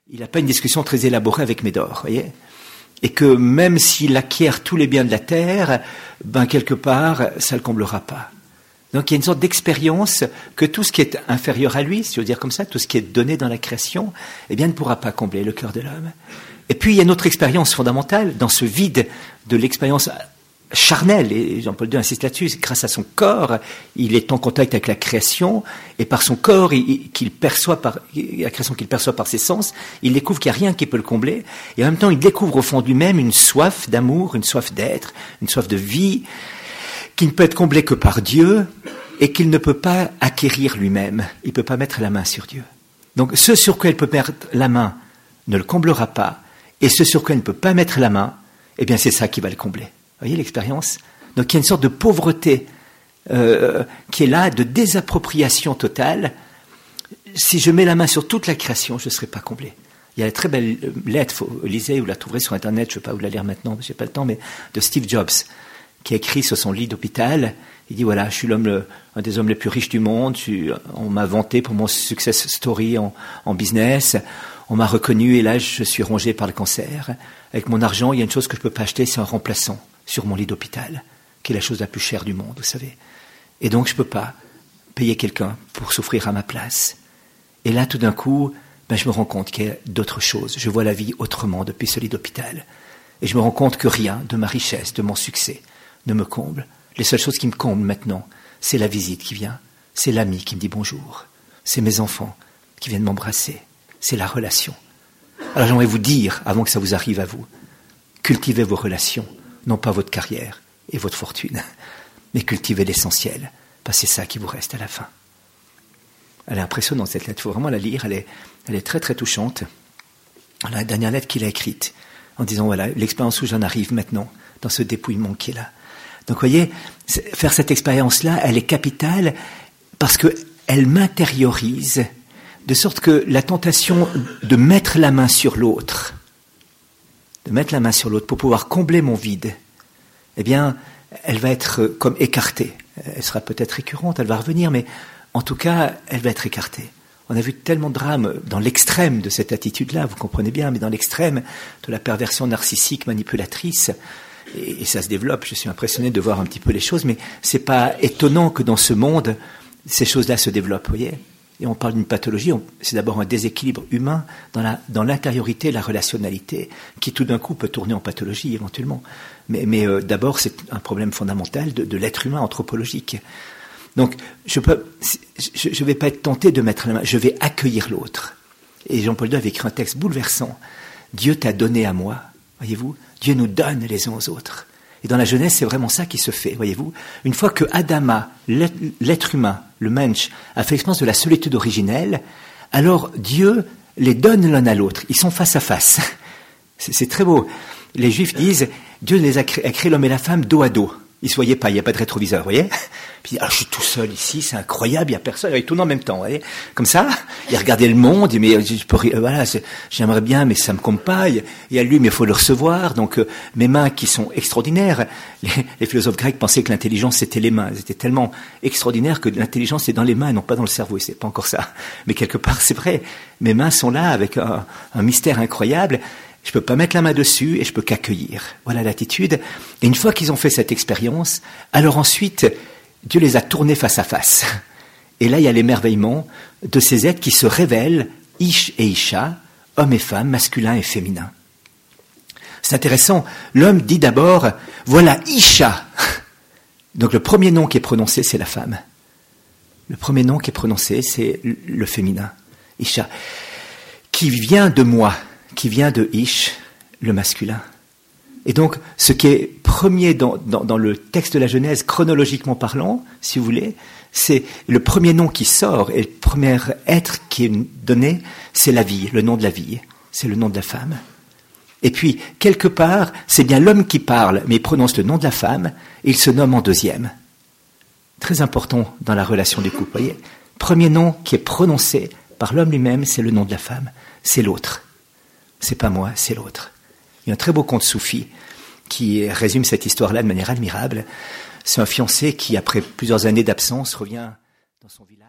il n'a pas une discussion très élaborée avec Médor, voyez. Et que même s'il acquiert tous les biens de la terre, quelque part, ça le comblera pas. Donc il y a une sorte d'expérience que tout ce qui est inférieur à lui, si je veux dire comme ça, tout ce qui est donné dans la création, ne pourra pas combler le cœur de l'homme. Et puis il y a une autre expérience fondamentale dans ce vide de l'expérience charnelle, et Jean-Paul II insiste là-dessus, grâce à son corps, il est en contact avec la création, et par son corps, qu'il perçoit la création qu'il perçoit par ses sens, il découvre qu'il n'y a rien qui peut le combler, et en même temps, il découvre au fond de lui-même une soif d'amour, une soif d'être, une soif de vie, qui ne peut être comblée que par Dieu, et qu'il ne peut pas acquérir lui-même. Il ne peut pas mettre la main sur Dieu. Donc, ce sur quoi il peut mettre la main ne le comblera pas, et ce sur quoi il ne peut pas mettre la main, c'est ça qui va le combler. Vous voyez l'expérience? Donc il y a une sorte de pauvreté qui est là, de désappropriation totale. Si je mets la main sur toute la création, je ne serai pas comblé. Il y a une très belle lettre, lisez, vous la trouverez sur Internet, je ne vais pas vous la lire maintenant, je n'ai pas le temps, mais de Steve Jobs, qui a écrit sur son lit d'hôpital. Il dit voilà, je suis un des hommes les plus riches du monde, on m'a vanté pour mon success story en business, on m'a reconnu et là je suis rongé par le cancer. Avec mon argent, il y a une chose que je ne peux pas acheter, c'est un remplaçant sur mon lit d'hôpital, qui est la chose la plus chère du monde, vous savez. Et donc je ne peux pas payer quelqu'un pour souffrir à ma place. Et là, tout d'un coup, je me rends compte qu'il y a d'autres choses. Je vois la vie autrement depuis ce lit d'hôpital. Et je me rends compte que rien de ma richesse, de mon succès, ne me comble. Les seules choses qui me comblent maintenant, c'est la visite qui vient, c'est l'ami qui me dit bonjour, c'est mes enfants qui viennent m'embrasser, c'est la relation. Alors j'aimerais vous dire, avant que ça vous arrive à vous, cultivez vos relations, non pas votre carrière et votre fortune, mais cultivez l'essentiel, parce que c'est ça qui vous reste à la fin. Elle est impressionnante cette lettre, il faut vraiment la lire, elle est très très touchante. La dernière lettre qu'il a écrite, en disant voilà, l'expérience où j'en arrive maintenant, dans ce dépouillement qui est là. Donc, vous voyez, faire cette expérience-là, elle est capitale parce qu'elle m'intériorise, de sorte que la tentation de mettre la main sur l'autre, pour pouvoir combler mon vide, elle va être comme écartée. Elle sera peut-être récurrente, elle va revenir, mais en tout cas, elle va être écartée. On a vu tellement de drames dans l'extrême de cette attitude-là, vous comprenez bien, mais dans l'extrême de la perversion narcissique manipulatrice. Et ça se développe, je suis impressionné de voir un petit peu les choses, mais c'est pas étonnant que dans ce monde, ces choses-là se développent, vous voyez. Et on parle d'une pathologie, c'est d'abord un déséquilibre humain dans l'intériorité, la relationnalité, qui tout d'un coup peut tourner en pathologie éventuellement. Mais d'abord, c'est un problème fondamental de l'être humain anthropologique. Donc, je vais pas être tenté de mettre la main, je vais accueillir l'autre. Et Jean-Paul II avait écrit un texte bouleversant. Dieu t'a donné à moi, voyez-vous, Dieu nous donne les uns aux autres. Et dans la Genèse, c'est vraiment ça qui se fait, voyez-vous. Une fois que Adama, l'être humain, le mensch, a fait l'expérience de la solitude originelle, alors Dieu les donne l'un à l'autre. Ils sont face à face. C'est très beau. Les Juifs disent, Dieu les a créé l'homme et la femme dos à dos. Ils ne se voyaient pas, il n'y a pas de rétroviseur, vous voyez. Puis, je suis tout seul ici, c'est incroyable, il n'y a personne, ils tournent en même temps, vous voyez. Comme ça, il regardait le monde, mais j'aimerais bien, mais ça me compte pas. Il y a lui, mais il faut le recevoir. Donc, mes mains qui sont extraordinaires. Les philosophes grecs pensaient que l'intelligence, c'était les mains. Elles étaient tellement extraordinaires que l'intelligence, c'est dans les mains et non pas dans le cerveau. Et c'est pas encore ça. Mais quelque part, c'est vrai. Mes mains sont là avec un mystère incroyable. Je peux pas mettre la main dessus et je peux qu'accueillir. Voilà l'attitude. Et une fois qu'ils ont fait cette expérience, alors ensuite, Dieu les a tournés face à face. Et là, il y a l'émerveillement de ces êtres qui se révèlent, Ish et Isha, homme et femme, masculin et féminin. C'est intéressant. L'homme dit d'abord, voilà Isha. Donc le premier nom qui est prononcé, c'est la femme. Le premier nom qui est prononcé, c'est le féminin, Isha, qui vient de moi. Qui vient de Ish, le masculin. Et donc, ce qui est premier dans le texte de la Genèse, chronologiquement parlant, si vous voulez, c'est le premier nom qui sort, et le premier être qui est donné, c'est la vie, le nom de la vie, c'est le nom de la femme. Et puis, quelque part, c'est bien l'homme qui parle, mais il prononce le nom de la femme, et il se nomme en deuxième. Très important dans la relation du couple, voyez. Premier nom qui est prononcé par l'homme lui-même, c'est le nom de la femme, c'est l'autre. C'est pas moi, c'est l'autre. Il y a un très beau conte soufi qui résume cette histoire-là de manière admirable. C'est un fiancé qui, après plusieurs années d'absence, revient dans son village.